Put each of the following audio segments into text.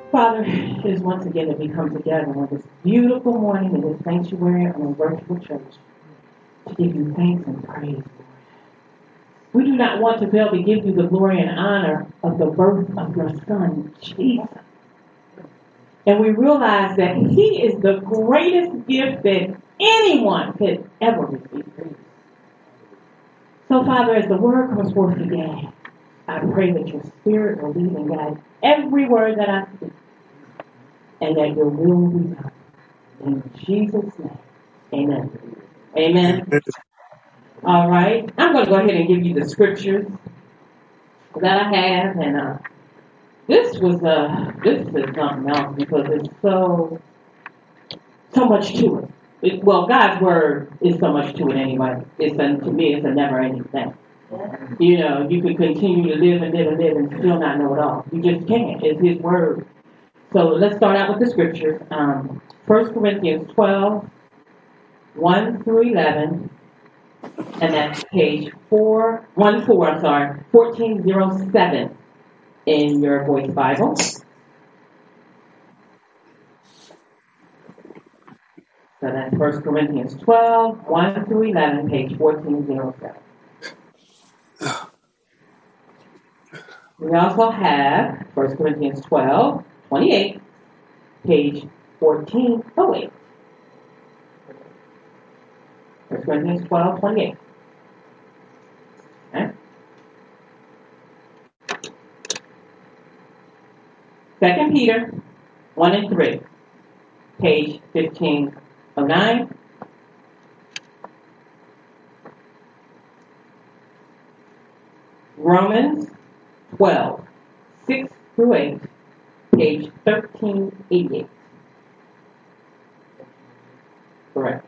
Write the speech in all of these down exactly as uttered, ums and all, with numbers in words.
Father, it is once again that we come together on this beautiful morning in this sanctuary on a virtual church to give you thanks and praise. We do not want to fail to give you the glory and honor of the birth of your Son, Jesus. And we realize that He is the greatest gift that anyone could ever receive. So, Father, as the word comes forth today, I pray that your Spirit will lead and guide every word that I speak, and that your will will be done. In Jesus' name, amen. Amen. All right. I'm going to go ahead and give you the scriptures that I have. And uh, this was, uh, this is something else because it's so, so much to it. it. Well, God's word is so much to it anyway. It's a, to me, it's a never-ending thing. You know, you could continue to live and live and live and still not know it all. You just can't. It's His word. So let's start out with the scriptures. Um, First Corinthians twelve, one through eleven, and that's page four, one four, I'm sorry, fourteen oh seven in your voice Bible. So that's First Corinthians twelve, one through eleven, page fourteen oh seven. We also have First Corinthians twelve, twenty-eight, page fourteen oh eight. First Corinthians twelve, twenty-eight. Okay. Second Peter one and three, page fifteen oh nine. Romans twelve, six through eight, page thirteen eighty-eight. Correct.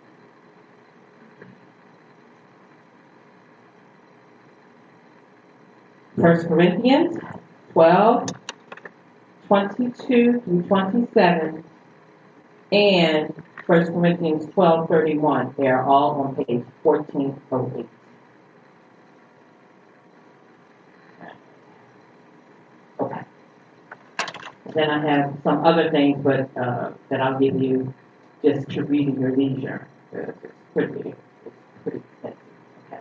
First Corinthians twelve, twenty-two through twenty-seven, and First Corinthians twelve, thirty-one. They are all on page fourteen oh eight. Okay. Then I have some other things, but uh, that I'll give you just to read in your leisure. It's pretty, it's pretty extensive. Okay.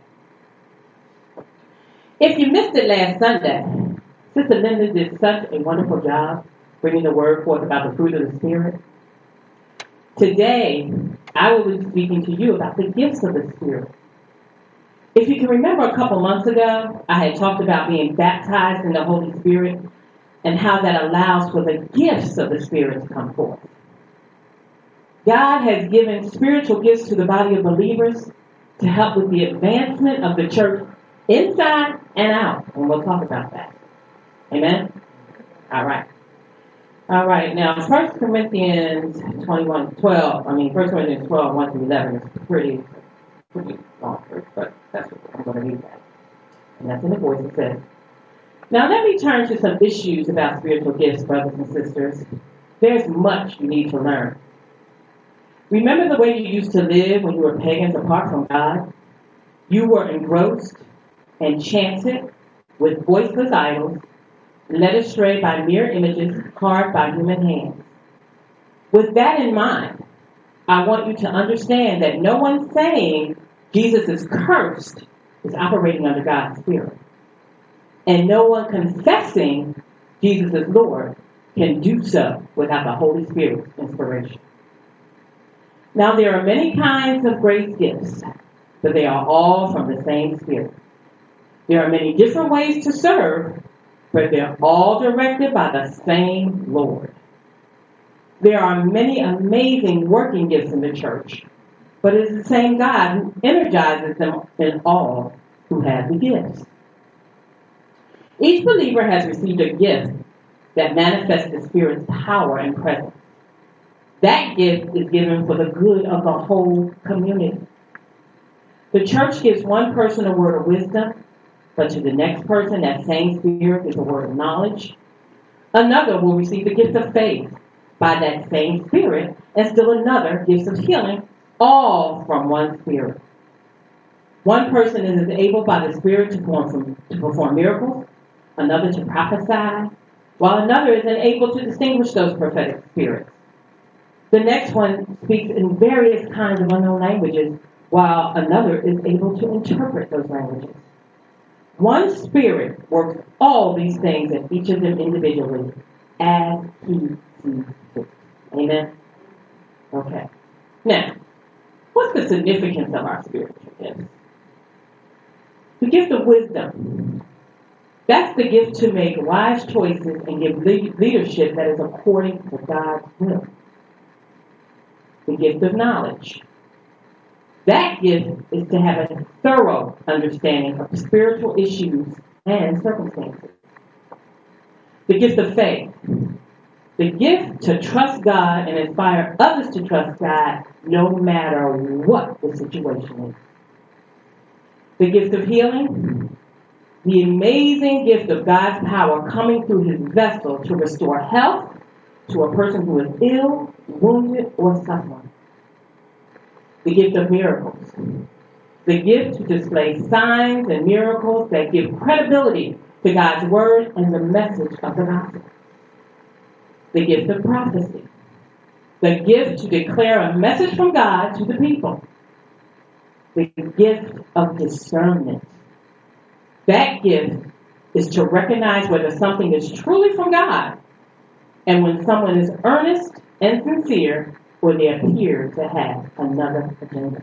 If you missed it last Sunday, Sister Linda did such a wonderful job bringing the word forth about the fruit of the Spirit. Today, I will be speaking to you about the gifts of the Spirit. If you can remember a couple months ago, I had talked about being baptized in the Holy Spirit and how that allows for the gifts of the Spirit to come forth. God has given spiritual gifts to the body of believers to help with the advancement of the church inside and out. And we'll talk about that. Amen? All right. All right. Now, First Corinthians twenty-one, twelve, I mean, First Corinthians twelve, one through eleven is pretty, pretty long, but that's what I'm going to read that. And that's in the voice it says. Now, let me turn to some issues about spiritual gifts, brothers and sisters. There's much you need to learn. Remember the way you used to live when you were pagans apart from God? You were engrossed, enchanted with voiceless idols, led astray by mere images carved by human hands. With that in mind, I want you to understand that no one saying Jesus is cursed is operating under God's Spirit. And no one confessing Jesus is Lord can do so without the Holy Spirit's inspiration. Now, there are many kinds of grace gifts, but they are all from the same Spirit. There are many different ways to serve, but they're all directed by the same Lord. There are many amazing working gifts in the church, but it is the same God who energizes them in all who have the gifts. Each believer has received a gift that manifests the Spirit's power and presence. That gift is given for the good of the whole community. The church gives one person a word of wisdom, but to the next person, that same Spirit is a word of knowledge. Another will receive the gift of faith by that same Spirit, and still another gifts of healing, all from one Spirit. One person is able by the Spirit to perform, to perform miracles, another to prophesy, while another is unable to distinguish those prophetic spirits. The next one speaks in various kinds of unknown languages, while another is able to interpret those languages. One Spirit works all these things in each of them individually as He sees fit. Amen? Okay. Now, what's the significance of our spiritual gifts? The gift of wisdom. That's the gift to make wise choices and give leadership that is according to God's will. The gift of knowledge. That gift is to have a thorough understanding of spiritual issues and circumstances. The gift of faith. The gift to trust God and inspire others to trust God no matter what the situation is. The gift of healing. The amazing gift of God's power coming through His vessel to restore health to a person who is ill, wounded, or suffering. The gift of miracles. The gift to display signs and miracles that give credibility to God's word and the message of the gospel. The gift of prophecy. The gift to declare a message from God to the people. The gift of discernment. That gift is to recognize whether something is truly from God and when someone is earnest and sincere or they appear to have another agenda.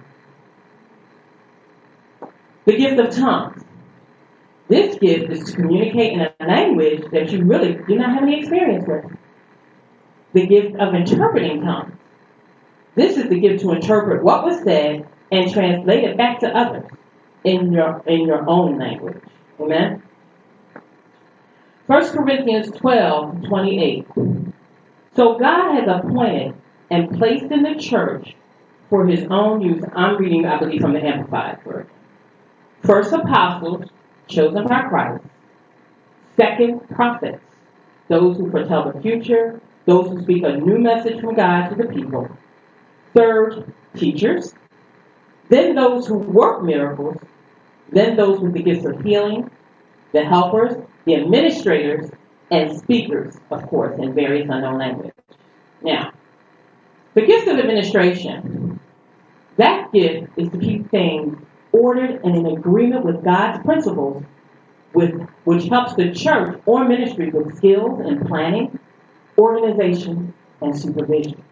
The gift of tongues. This gift is to communicate in a language that you really do not have any experience with. The gift of interpreting tongues. This is the gift to interpret what was said and translate it back to others in your in your own language. Amen? First Corinthians twelve twenty-eight. So God has appointed and placed in the church for His own use. I'm reading, I believe, from the Amplified Version. First, apostles, chosen by Christ. Second, prophets, those who foretell the future, those who speak a new message from God to the people. Third, teachers. Then those who work miracles. Then those with the gifts of healing, the helpers, the administrators, and speakers, of course, in various unknown languages. Now, the gift of administration, that gift is to keep things ordered and in agreement with God's principles, with which helps the church or ministry with skills in planning, organization, and supervision.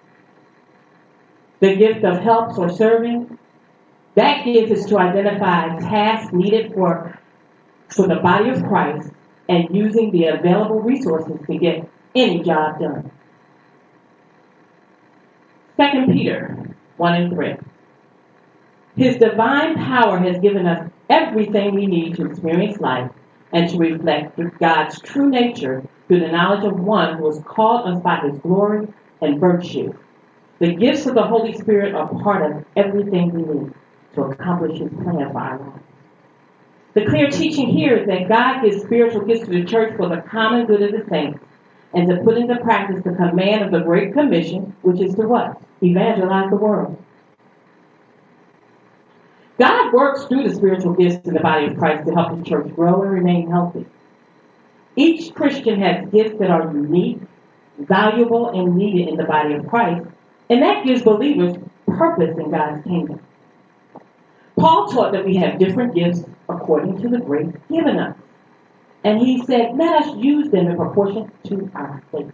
The gift of helps or serving, that gift is to identify tasks needed for, for the body of Christ and using the available resources to get any job done. Second Peter one and three. His divine power has given us everything we need to experience life and to reflect God's true nature through the knowledge of one who has called us by His glory and virtue. The gifts of the Holy Spirit are part of everything we need to accomplish His plan for our lives. The clear teaching here is that God gives spiritual gifts to the church for the common good of the saints and to put into practice the command of the Great Commission, which is to what? Evangelize the world. God works through the spiritual gifts in the body of Christ to help the church grow and remain healthy. Each Christian has gifts that are unique, valuable, and needed in the body of Christ, and that gives believers purpose in God's kingdom. Paul taught that we have different gifts according to the grace given us. And he said, let us use them in proportion to our faith.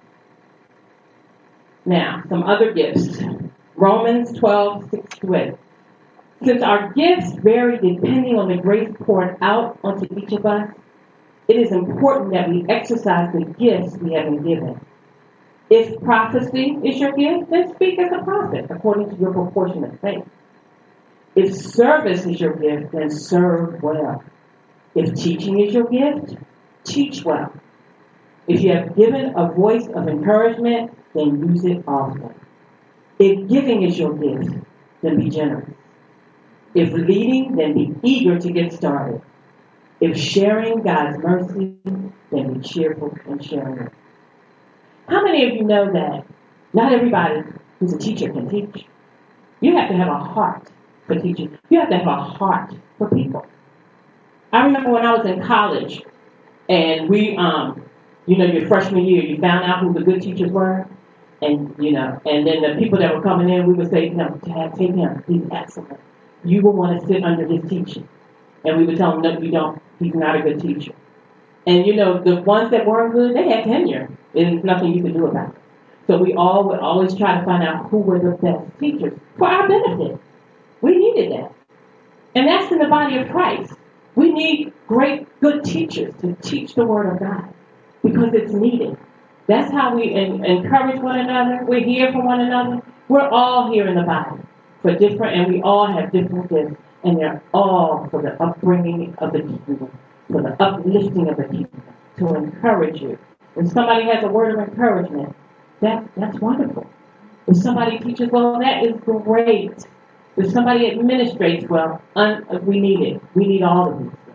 Now, some other gifts. Romans twelve, six to eight. Since our gifts vary depending on the grace poured out onto each of us, it is important that we exercise the gifts we have been given. If prophecy is your gift, then speak as a prophet according to your proportionate faith. If service is your gift, then serve well. If teaching is your gift, teach well. If you have given a voice of encouragement, then use it often. If giving is your gift, then be generous. If leading, then be eager to get started. If sharing God's mercy, then be cheerful in sharing it. How many of you know that not everybody who's a teacher can teach? You have to have a heart for teaching. You have to have a heart for people. I remember when I was in college, and we um, You know, your freshman year, you found out who the good teachers were. And, you know, and then the people that were coming in, we would say, no, Dad, take him. He's excellent. You will want to sit under his teaching. And we would tell them, no, you don't. He's not a good teacher. And, you know, the ones that weren't good, they had tenure. There's nothing you could do about it. So we all would always try to find out who were the best teachers for our benefit. We needed that. And that's in the body of Christ. We need great, good teachers to teach the Word of God because it's needed. That's how we en- encourage one another. We're here for one another. We're all here in the body for different, and we all have different gifts, and they're all for the upbringing of the people, for the uplifting of the people, to encourage you. If somebody has a word of encouragement, that that's wonderful. If somebody teaches well, that is great. If somebody administrates well, un- we need it. We need all of these things.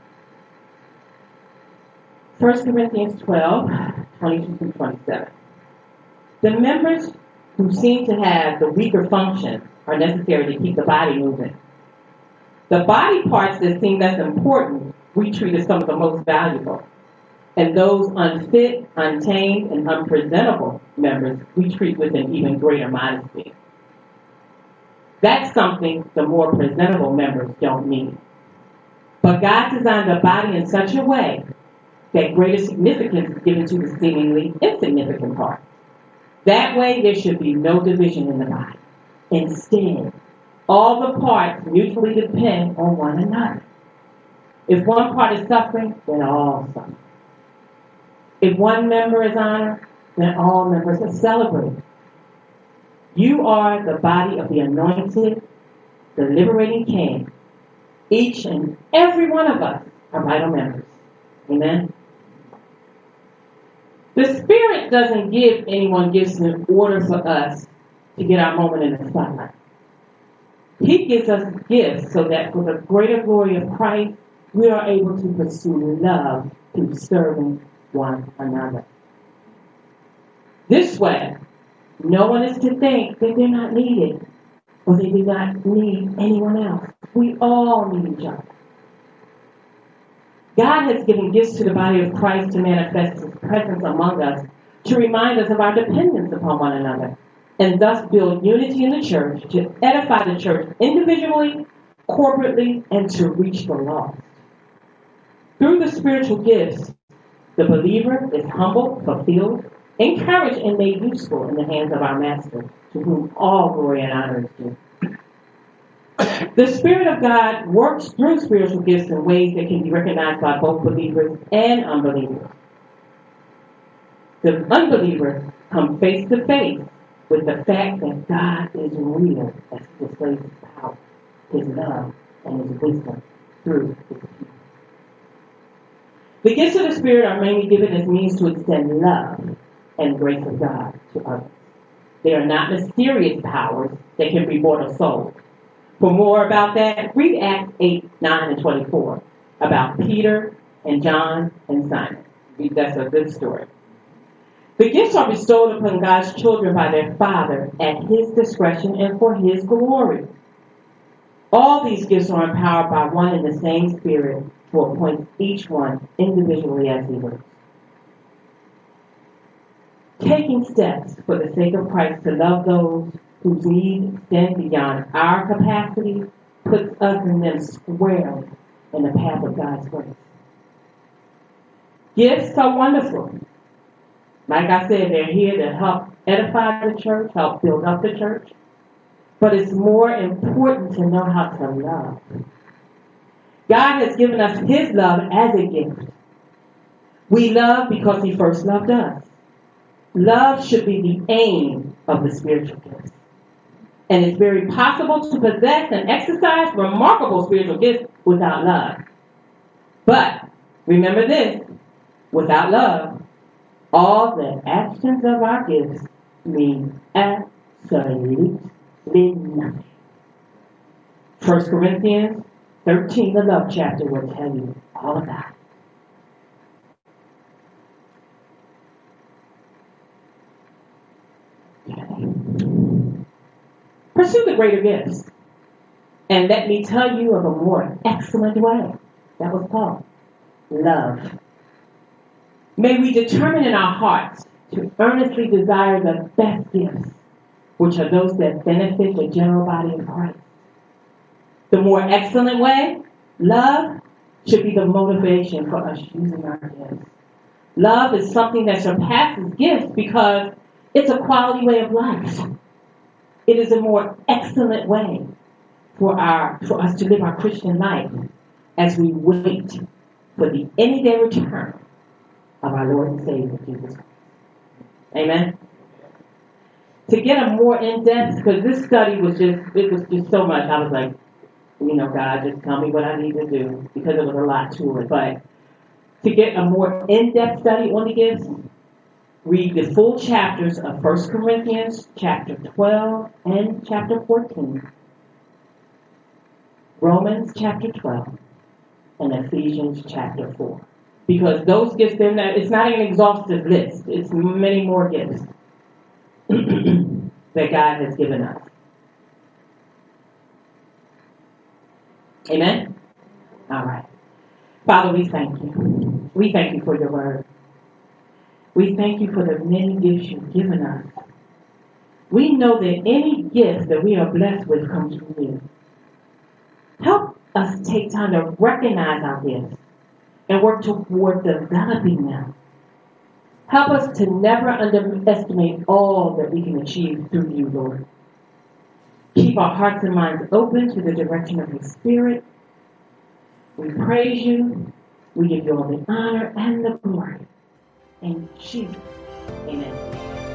First Corinthians twelve, twenty-two through twenty-seven. The members who seem to have the weaker functions are necessary to keep the body moving. The body parts that seem less important, we treat as some of the most valuable. And those unfit, untamed, and unpresentable members, we treat with an even greater modesty. That's something the more presentable members don't need. But God designed the body in such a way that greater significance is given to the seemingly insignificant parts. That way, there should be no division in the body. Instead, all the parts mutually depend on one another. If one part is suffering, then all suffer. If one member is honored, then all members are celebrated. You are the body of the anointed, the liberating King. Each and every one of us are vital members. Amen? The Spirit doesn't give anyone gifts in order for us to get our moment in the spotlight. He gives us gifts so that for the greater glory of Christ, we are able to pursue love through serving one another. This way, no one is to think that they're not needed or they do not need anyone else. We all need each other. God has given gifts to the body of Christ to manifest His presence among us, to remind us of our dependence upon one another, and thus build unity in the church, to edify the church individually, corporately, and to reach the lost. Through the spiritual gifts, the believer is humbled, fulfilled, encouraged, and made useful in the hands of our Master, to whom all glory and honor is due. The Spirit of God works through spiritual gifts in ways that can be recognized by both believers and unbelievers. The unbelievers come face to face with the fact that God is real as He displays His power, His love, and His wisdom through His people. The gifts of the Spirit are mainly given as means to extend love and grace of God to others. They are not mysterious powers that can reward a soul. For more about that, read Acts eight, nine, and twenty-four about Peter and John and Simon. That's a good story. The gifts are bestowed upon God's children by their Father at His discretion and for His glory. All these gifts are empowered by one and the same Spirit to appoint each one individually as He wills. Taking steps for the sake of Christ to love those whose needs extend beyond our capacity puts us and them squarely in the path of God's grace. Gifts are wonderful. Like I said, they're here to help edify the church, help build up the church. But it's more important to know how to love. God has given us His love as a gift. We love because He first loved us. Love should be the aim of the spiritual gifts. And it's very possible to possess and exercise remarkable spiritual gifts without love. But remember this, without love, all the actions of our gifts mean absolutely nothing. First Corinthians thirteen, the love chapter, will tell you all about it. Pursue the greater gifts. And let me tell you of a more excellent way. That was Paul. Love. May we determine in our hearts to earnestly desire the best gifts, which are those that benefit the general body of Christ. The more excellent way, love, should be the motivation for us using our gifts. Love is something that surpasses gifts because it's a quality way of life. It is a more excellent way for our for us to live our Christian life as we wait for the any day return of our Lord and Savior Jesus Christ. Amen. To get a more in-depth, because this study was just it was just so much. I was like, you know, God, just tell me what I need to do, because there was a lot to it. But to get a more in-depth study on the gifts, read the full chapters of First Corinthians chapter twelve and chapter fourteen, Romans chapter twelve, and Ephesians chapter four. Because those gifts, they're not, it's not an exhaustive list. It's many more gifts that God has given us. Amen? All right. Father, we thank you. We thank you for your word. We thank you for the many gifts you've given us. We know that any gift that we are blessed with comes from you. Help us take time to recognize our gifts and work toward developing them. Help us to never underestimate all that we can achieve through you, Lord. Keep our hearts and minds open to the direction of your Spirit. We praise you. We give you all the honor and the glory. In Jesus' name, amen.